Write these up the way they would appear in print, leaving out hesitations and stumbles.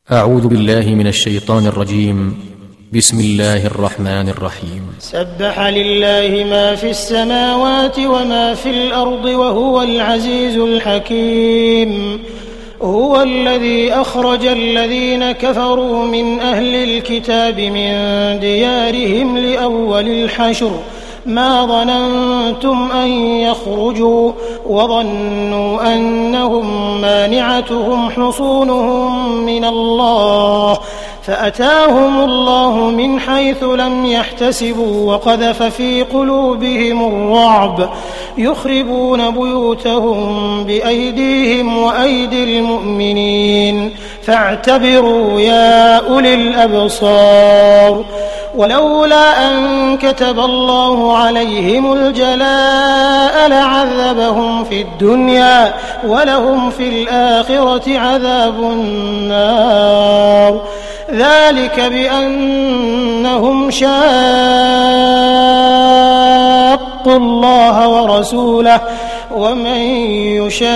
أعوذ بالله من الشيطان الرجيم. بسم الله الرحمن الرحيم. سبح لله ما في السماوات وما في الأرض وهو العزيز الحكيم. هو الذي أخرج الذين كفروا من أهل الكتاب من ديارهم لأول الحشر ما ظننتم أن يخرجوا وظنوا أنهم مانعتهم حصونهم من الله فأتاهم الله من حيث لم يحتسبوا وقذف في قلوبهم الرعب يخربون بيوتهم بأيديهم وأيدي المؤمنين فاعتبروا يا أولي الأبصار. ولولا أن كتب الله عليهم الجلاء لعذبهم في الدنيا ولهم في الآخرة عذاب النار ذلك بأنهم شاقوا الله ورسوله ومن يشاق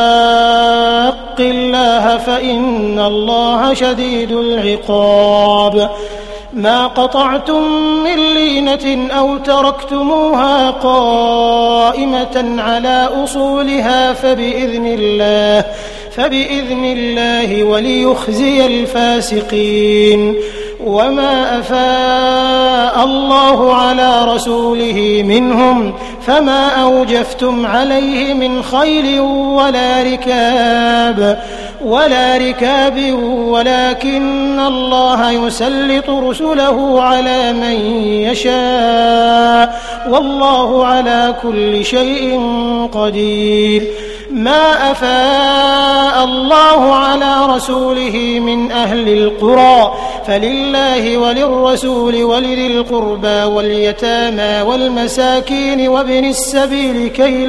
الله فإن الله شديد العقاب. ما قطعتم من لينة أو تركتموها قائمة على أصولها فبإذن الله وليخزي الفاسقين. وما أفاء الله على رسوله منهم فما أوجفتم عليه من خيل ولا ركاب ولكن الله يسلط رسله على من يشاء والله على كل شيء قدير. ما أفاء الله على رسوله من أهل القرى فلله وللرسول ولذي القربى واليتامى والمساكين وابن السبيل كي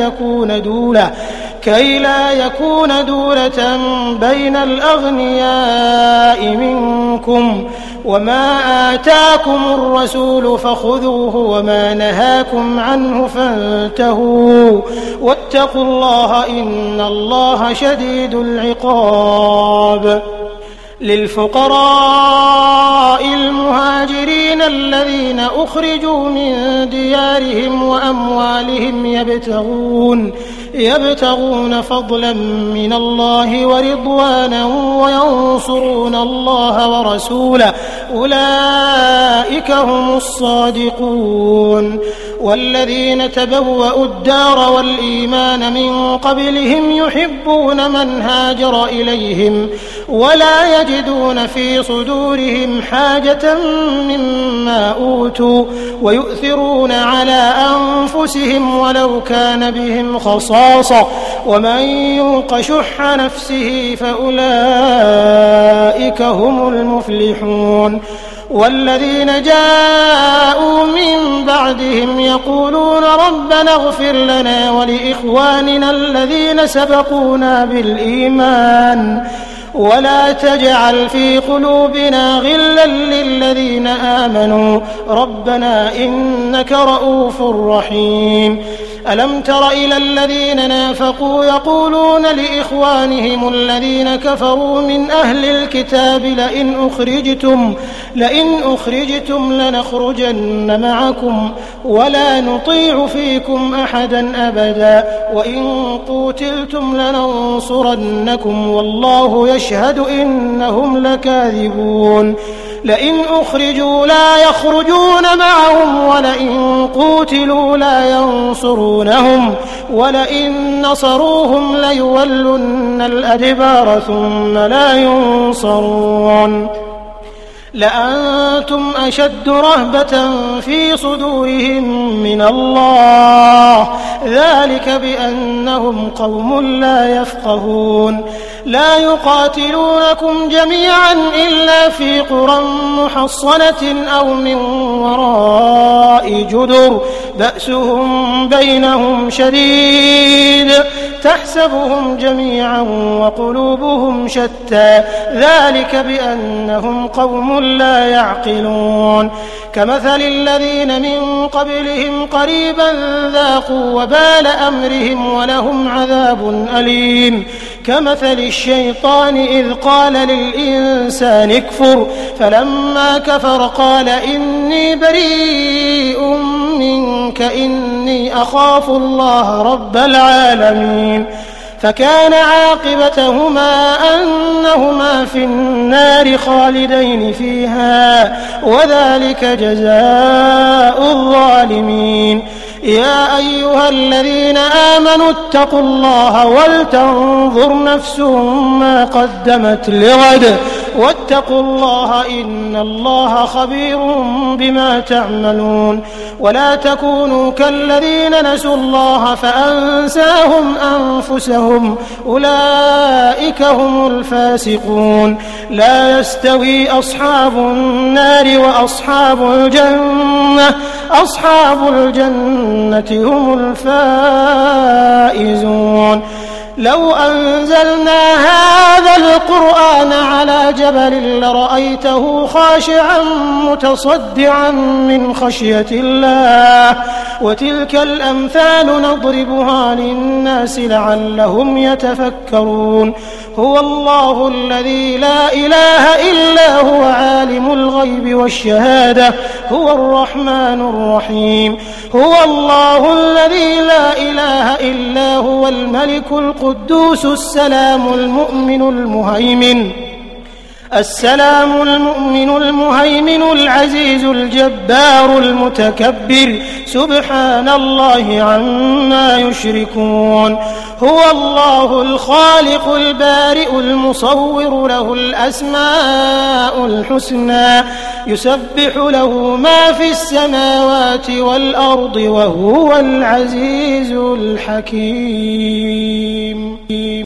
لا يكون دولة بين الأغنياء منكم. وما آتاكم الرسول فخذوه وما نهاكم عنه فانتهوا واتقوا الله إن الله شديد العقاب. للفقراء المهاجرين الذين أخرجوا من ديارهم وأموالهم يبتغون فضلا من الله ورضوانا وينصرون الله ورسوله أولئك هم الصادقون. والذين تبوأوا الدار والإيمان من قبلهم يحبون من هاجر إليهم ولا يجدون في صدورهم حاجة مما أوتوا ويؤثرون على أنفسهم ولو كان بهم خصاصة ومن يوق شح نفسه فأولئك هم المفلحون. والذين جاءوا من بعدهم يقولون ربنا اغفر لنا ولإخواننا الذين سبقونا بالإيمان ولا تجعل في قلوبنا غلا للذين آمنوا ربنا إنك رؤوف رحيم. ألم تر إلى الذين نافقوا يقولون لإخوانهم الذين كفروا من أهل الكتاب لئن أخرجتم لنخرجن معكم ولا نطيع فيكم أحدا أبدا وإن قوتلتم لننصرنكم والله يشهد إنهم لكاذبون. لئن أخرجوا لا يخرجون معهم ولئن قوتلوا لا ينصرونهم ولئن نصروهم ليولن الأدبار ثم لا ينصرون. لأنتم أشد رهبة في صدورهم من الله ذلك بأنهم قوم لا يفقهون. لا يقاتلونكم جميعا إلا في قرى محصنة أو من وراء جدر بأسهم بينهم شديد تحسبهم جميعا وقلوبهم شتى ذلك بأنهم قوم لا يعقلون. كمثل الذين من قبلهم قريبا ذاقوا وبال أمرهم ولهم عذاب أليم. كمثل الشيطان إذ قال للإنسان اكفر فلما كفر قال إني بريء منك إني أخاف الله رب العالمين فكان عاقبتهما أنهما في النار خالدين فيها وذلك جزاء الظالمين يا أيها الذين آمنوا اتقوا الله ولتنظر نفس ما قدمت لغد واتقوا الله إن الله خبير بما تعملون ولا تكونوا كالذين نسوا الله فأنساهم أنفسهم أولئك هم الفاسقون لا يستوي أصحاب النار وأصحاب الجنة أصحاب الجنة هم الفائزون لو أنزلنا هذا القرآن على جبل لرأيته خاشعا متصدعا من خشية الله وتلك الأمثال نضربها للناس لعلهم يتفكرون هو الله الذي لا إله إلا هو عالم الغيب والشهادة هو الرحمن الرحيم هو الله الذي لا إله إلا هو الملك القدوس السلام المؤمن المهيمن العزيز الجبار المتكبر سبحان الله عما يشركون هو الله الخالق البارئ المصور له الأسماء الحسنى يسبح له ما في السماوات والأرض وهو العزيز الحكيم